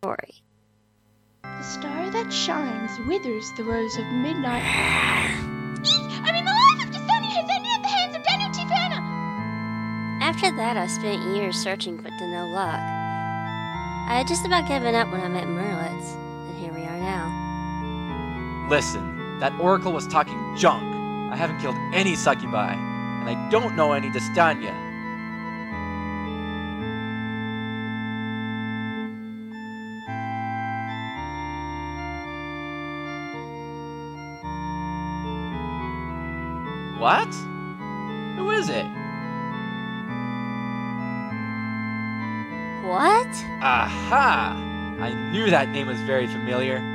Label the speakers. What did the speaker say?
Speaker 1: story.
Speaker 2: The star that shines withers the rose of midnight. The life of Desani has ended at the hands of Daniel Tifana!
Speaker 1: After that, I spent years searching but to no luck. I had just about given up when I met Merlitz, and here we are now.
Speaker 3: Listen, that oracle was talking junk. I haven't killed any succubi, and I don't know any Destania. What? Who is it?
Speaker 1: What?
Speaker 3: Aha! I knew that name was very familiar.